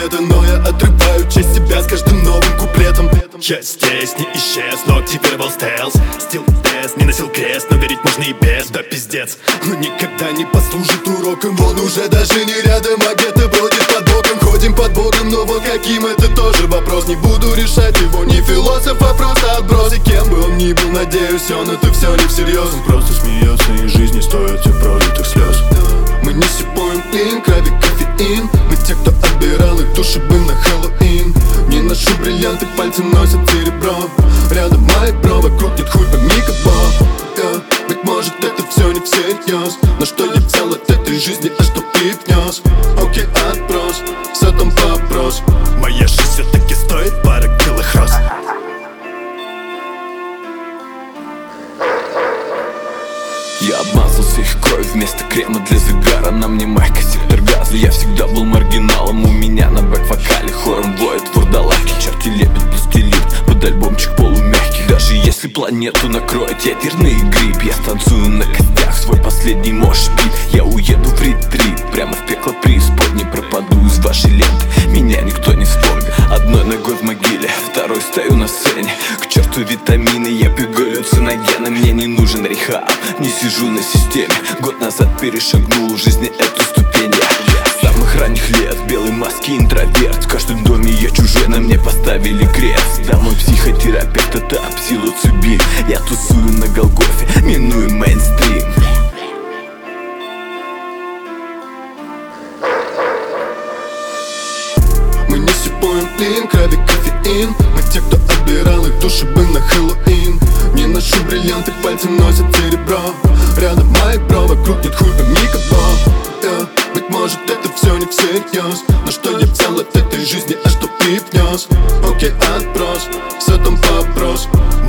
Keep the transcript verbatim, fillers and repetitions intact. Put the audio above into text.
ответа, но я отрываю часть себя с каждым новым куплетом. Я здесь не исчез, но активировал стелс. Стил тест, не носил крест, но верить можно и без. Да пиздец, но никогда не послужит уроком. Он уже даже не рядом, а где-то бродит под боком. Ходим под Богом, но вот каким это тоже вопрос. Не буду решать его, не философ, а просто отброс. И кем бы он ни был, надеюсь, он это все не всерьез. Он просто смеется, и жизнь не стоит тех пролитых слез. Мы не сипаем им, крови кофеин. Мы те, кто отбирал их души бы на Хэллоуин. Не ношу бриллианты, пальцы носят серебро. Рядом мои бро, вокруг нет хуй пойми как бог. yeah. Быть может это все не всерьез, но что я взял от этой жизни, а что привнес? Окей, отброс, все там вопрос. Моя жизнь все-таки стоит пара белых роз. Я обмазался их кровью вместо крема для загара. На мне майка, сектор газа. Я всегда был маргиналом. У меня на бэк-вокале хором воет вурдалаки. Черти лепят пластилин под альбомчик полумягкий. Даже если планету накроет ядерный гриб, я станцую на костях свой последний мош-пит. Я уеду в ретрит, прямо в пекло преисподней. Пропаду из вашей ленты, меня никто не вспомнит. Одной ногой в могиле, второй стою на сцене. К черту витамины, я пью галлюциногены. Мне не нужен рехаб, не сижу на системе. Год назад перешагнул в жизни эту ступень. Я с самых ранних лет в белой маске интроверт. В каждом доме я чужой, на мне поставили крест. Да, мой психотерапевт это псилоцибин. Я тусую на Голгофе, миную мейнстрим. Мы не сипаем им, крови кофеин. Мы те, кто отбирал их души бы на Хэллоуин. Не ношу бриллианты, пальцы носят серебро. Рядом мои бро, вокруг нет хуй пойми как бог. yeah. Быть может это все не всерьез, но что я взял от этой жизни, а что привнес? Окей, отброс, все там вопрос.